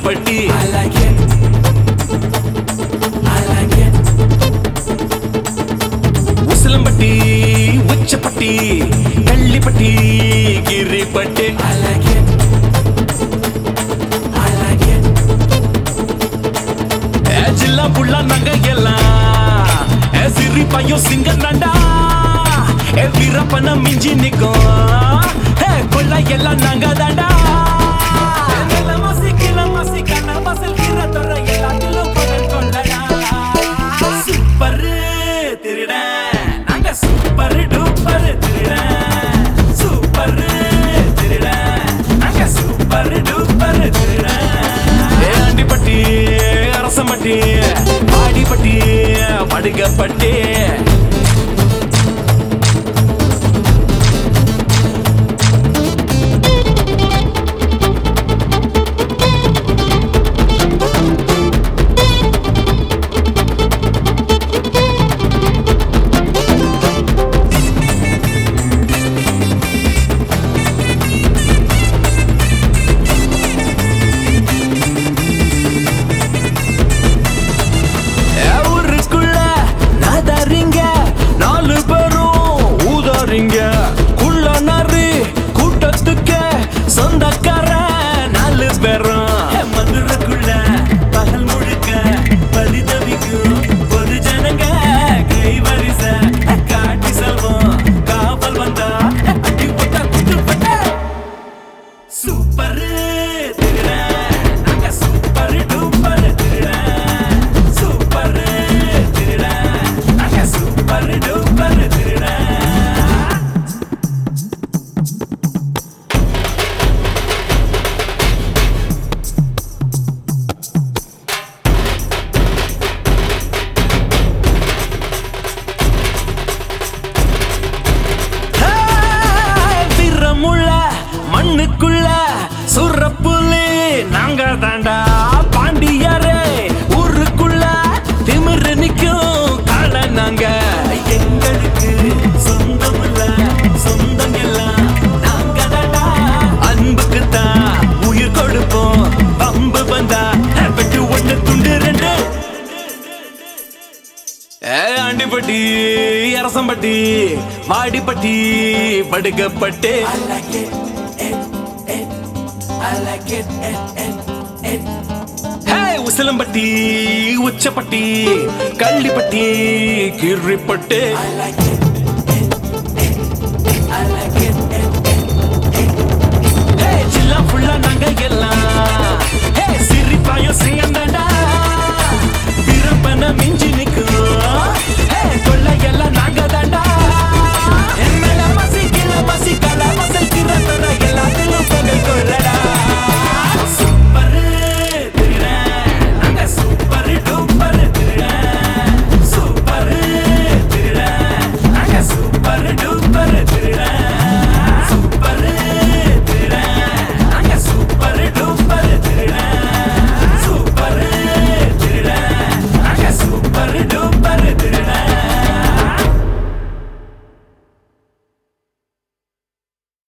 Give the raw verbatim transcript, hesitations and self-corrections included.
பட்டி I like it. I like it. Usilampatti Uchapatti Kallipatti கிரிப்பட்டி I like it. I like it. ஜில்லா புள்ள நங்க எல்லாம் சிரி பையன் சிங்க நண்டா வீரப்பன மிஞ்சி நிக்கும் கொள்ள எல்லாம் நாங்க தாண்டா சூப்பர் திருட நாங்க சூப்பர் டூப்பர் திருட சூப்பர் திருட நாங்க சூப்பர் டூப்பர் திருட ஆண்டிப்பட்டி அரசம்பட்டி பாடிப்பட்டி படுகப்பட்டி குள்ள நரி கூட்டத்துக்கு சொந்தக்கார நாலு பேரும் மதுரைக்குள்ள பகல் முழுக்க பரிதவிக்கும் பொது ஜனங்க கை வரிச காட்டி செல்வோம் காவல் வந்தா அடிப்பட்ட குட்டுப்பட்ட சூப்பர் திருட நாங்க சூப்பர் டூப்பர் திருட சூப்பர் திருட நாங்க சூப்பர் டூப்பர் திருட மண்ணுக்குள்ள சுரப்புலி நாங்க தாண்டா பாண்டியாரே ஊருக்குள்ள திமிரு நிக்கும் கால நாங்க எங்களுக்கு சொந்தம் இல்ல சொந்தம் எல்லாம் நாங்க தாண்டா அன்புக்கு தான் உயிர் கொடுப்போம் பம்பு வந்தா வெட்டு ஒண்ணு துண்டு ரெண்டு Andipatti Arasampatti Vadipatti படுகப்பட்டு I like it. It, it. I like it. It, it, it. Usilampatti Uchapatti Kallipatti கிரிப்பட்டு I like it. It, it. I like it. It, it, it. ஜில்லா ஃபுல்லா நாங்க எல்லாம் சிரிப்பாயும் சிங்கந்த